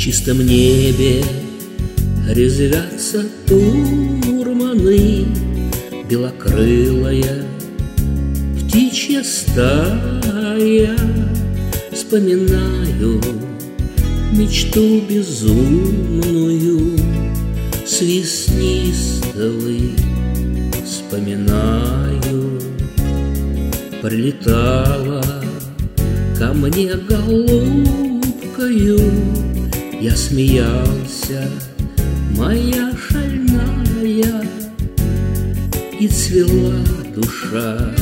чистом небе резвятся турманы, белокрылая птичья стая. Вспоминаю мечту безумную, свистнистовый вспоминаю. Прилетала ко мне голубкою, я смеялся, моя шальная, и цвела душа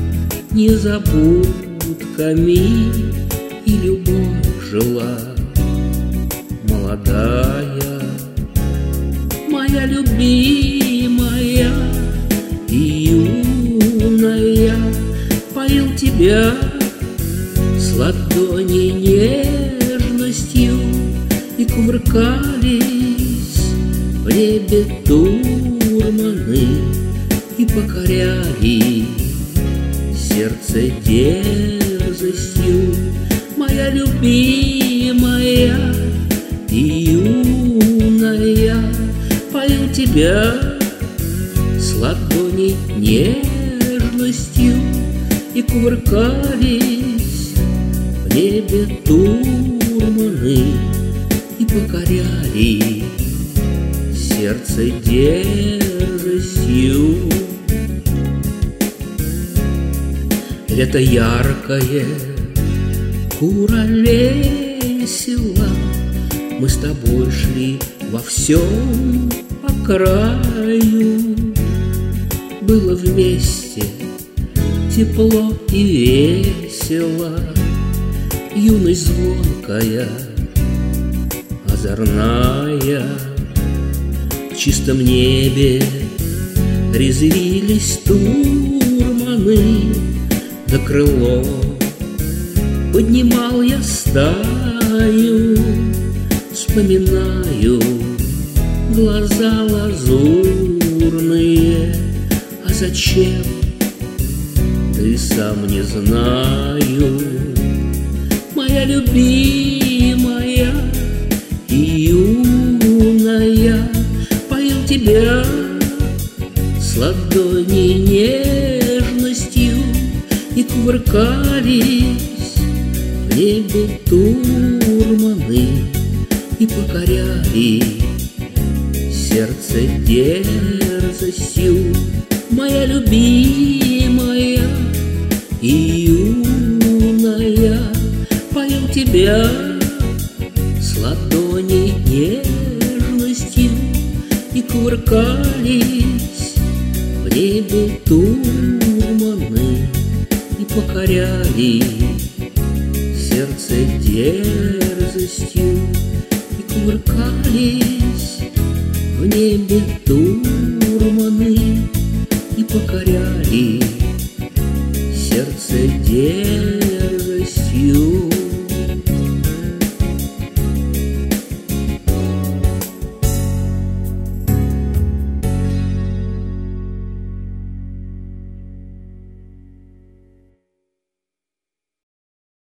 незабудками, и любовь жила молодая. Моя любимая и юная, поил тебя с ладони нежностью, и кувыркались в небе турманы, и покоряли сердце дерзостью. Моя любимая и юная, поил тебя с ладони нежностью, и кувыркались в небе турманы, и покоряли сердце дерзостью. Лето яркое куролесило, мы с тобой шли во всем по краю. Было вместе тепло и весело, юность звонкая, озорная. В чистом небе резвились турманы, за крыло поднимал я стаю. Вспоминаю глаза лазурные, а зачем, ты сам не знаю. Моя любимая и юная, поил тебя с ладони нежностью, и кувыркались в небе турманы, и покоряли сердце дерзостью. Моя любимая и юная, поил тебя с ладони нежностью, и кувыркались в небе турманы, и покоряли сердце дерзостью, и кувыркались в небе турманы.